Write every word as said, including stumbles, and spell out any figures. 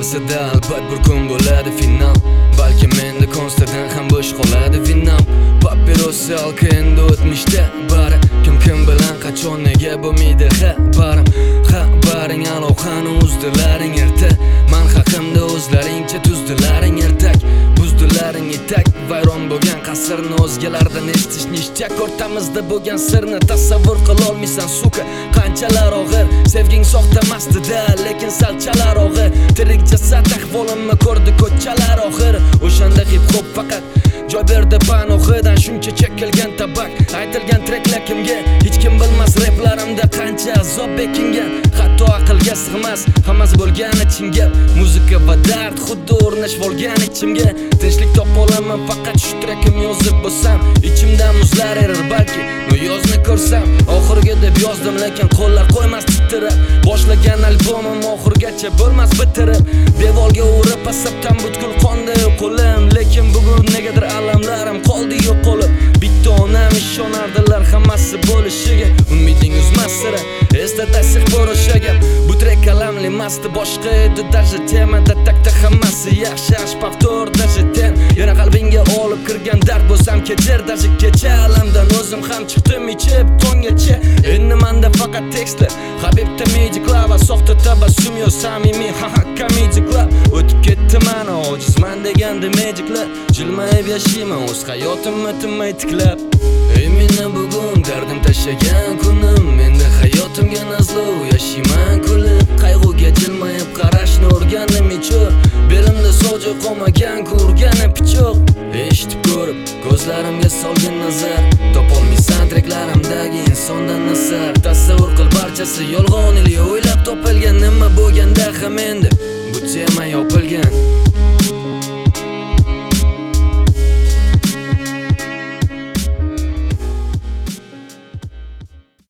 bo'lmasa-da albat bir kun bo'ladi final. Balki menda konsertdan ham bo'sh qoladi vinam. Papirosi alka endi o'tmishda bari. Kim kim bilan qachon nega bo'lmaydi xabarim. Xabaring aloqani uzdilaring erta. Men haqimda o'zlaringcha tuzdilaring ertak. Buzdilaring etak vayron bo'lgan qasrni o'zgalardan eshitish nishchak. O'rtamizda bo'lgan sirni tasavvur qila olmaysan suka. Qanchalar og'ir sevging soxtamasdi-da, lekin salchalar og'ir. Tirik jasad ahvolimni ko'rdi ko'chalar og'ir. O'shanda hip hop faqat joy berdi panohidan shuncha chekilgan tabak. Aytilgan treklar kimga? Hech kim bilmas replarimda qancha azob bekingan. Hatto aqlga sig'mas hammasi bo'lgan ichimga. Muzika va dard xuddi o'rnash bo'lgan ichimga. Tinchlik topa olaman faqat shu trekim yozib bo'lsam. Ichimdan muzlar erir balki no yozni ko'rsam. Oxirgi deb yozdim lekin qo'llar qo'ymas titrab. Boshlagan albomim oxirgacha bo'lmas bitirib. Devorga urib asabdan butkul qondi qo'lim, lekin bugun negadir alamlarim qoldi yo'q qolib. Bitta onam ishonardilar hammasi bo'lishiga. Umiding uzmas sira esda tasdiq bo'rishiga. Bu trek alamli emasdi boshqa edi даже temada takta hammasi yaxshi ashpaftor даже ten. Yana qalbingga olib kirgan dard bo'lsam kechir даже kecha alamdan o'zim ham chiqdim ichib tongacha. Endi menda faqat tekstlar Habibda Magic Lava soxta tabassum yo samimiy ha ha Comedy Club. O'tib ketdi mana ojizman deganda magiclar. Jilmayib yashayman o'z hayotimni tinmay tiklab. Ey meni bugun dardim tashlagan kunim, menda hayotimga nazlu yashayman kulib. Qayg'uga jilmayib qarashni o'rgandim ichib. Belimda so'ji qolmagan ko'rgani pichoq. Eshitib ko'rib ko'zlarimga solgan nazar. Topolmaysan treklarimdagi insondan nasar. Tasavvur qil barchasi yolg'on ili o'ylab topilgan. Nima bo'lganda ham endi bu tema yopilgan.